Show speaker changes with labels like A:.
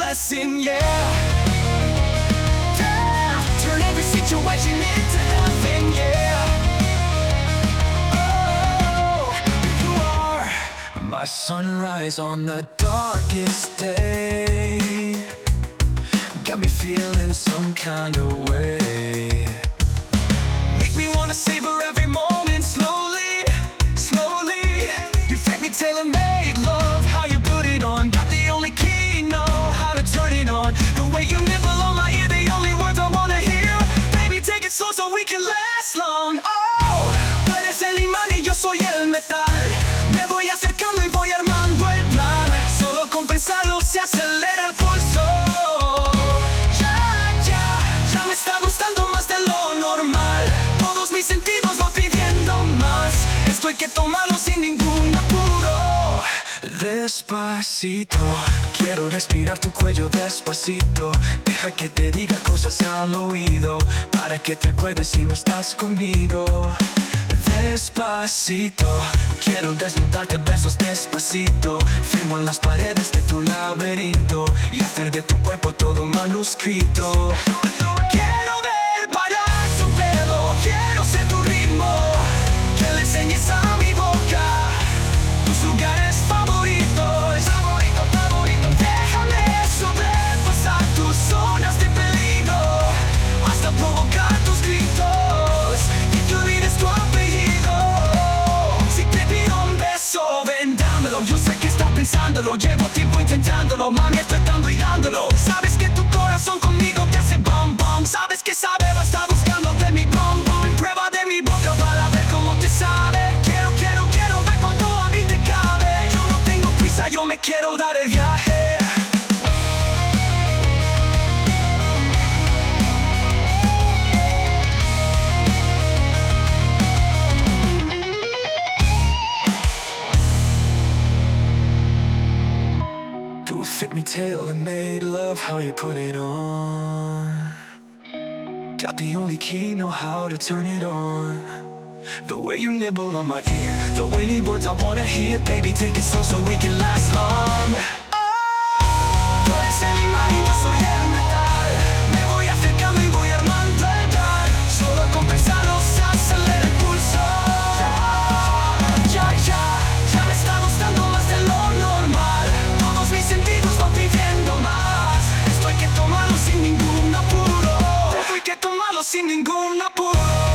A: blessing, yeah. Turn every situation into heaven, yeah. Oh, you are my sunrise on the darkest day. Got me feeling some kind of way. Make me wanna savor every moment slowly, slowly. You fake me tailor-made love, how you put it on. Got the only key, know how to turn it on. The way you nibble on my ear, the only words I wanna hear. Baby, take it slow so we can last long. Oh, tú eres el imán y yo soy el metal. Me voy acercando y voy armando el plan. Solo con pensarlo se acelera el pulso. Ya me está gustando más de lo normal. Todos mis sentidos van pidiendo más. Esto hay que tomarlo sin ningún apuro. Despacito, quiero respirar tu cuello despacito. Deja que te diga cosas al oído, para que te acuerdes si no estás conmigo. Despacito, quiero desnudarte besos despacito. Firmo en las paredes de tu laberinto y hacer de tu cuerpo todo manuscrito. Quiero ver parar su pelo, quiero ser tu ritmo. Que le enseñes a mi boca tus lugares favoritos. Déjame sobrepasar tus zonas de peligro, hasta provocar tus gritos y que olvides tu apellido. Si te pido un beso, ven, dámelo. Yo sé que estás pensándolo, llevo tiempo intentándolo. Mami, estoy dando y dándolo. Sabes que tu corazón conmigo te hace bom bom. Sabes que sabe, lo está buscando de mi bom bom. Prueba de mi boca para ver cómo te sabe. Quiero ver cuánto a mí te cabe. Yo no tengo prisa, yo me quiero dar el viaje. You fit me tailor-made, love how you put it on. Got the only key, know how to turn it on. The way you nibble on my ear, the way the words I wanna hear. Baby, take it slow so we can last long. Tú eres el imán y yo soy el metal. Me voy acercando y voy armando el plan. Solo con pensarlo se acelera el pulso. Ya me está gustando más de lo normal. Todos mis sentidos van pidiendo más. Esto hay que tomarlo sin ningún apuro. Esto hay que tomarlo sin ningún apuro.